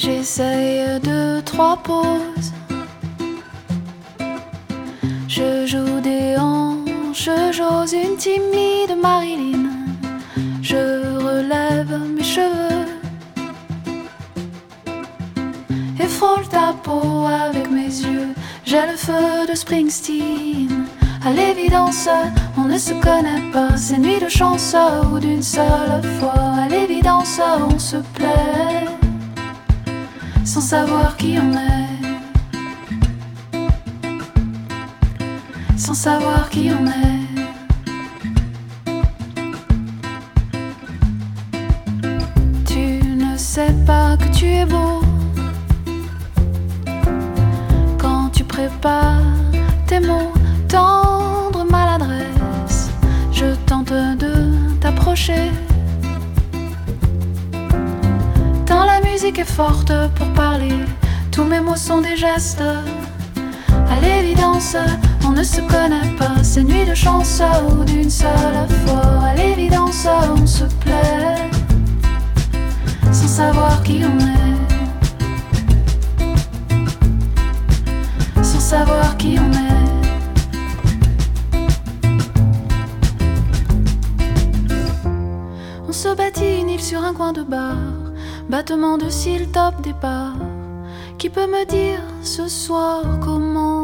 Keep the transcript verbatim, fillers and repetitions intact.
J'essaye deux, trois pauses. Je joue des hanches, j'ose une timide Marilyn. Je relève mes cheveux et frôle ta peau avec mes yeux. J'ai le feu de Springsteen. À l'évidence, on ne se connaît pas. C'est nuit de chance ou d'une seule fois. À l'évidence, on se plaît sans savoir qui on est, sans savoir qui on est. Tu ne sais pas que tu es beau quand tu prépares tes mots. Tendre maladresse, je tente de t'approcher. Tant la musique est forte pour parler, tous mes mots sont des gestes. À l'évidence, on ne se connaît pas. C'est nuit de chance ou d'une seule fois. À l'évidence, on se plaît sans savoir qui on est, sans savoir qui on est. On se bâtit une île sur un coin de bar, battement de cils, top départ. Qui peut me dire ce soir comment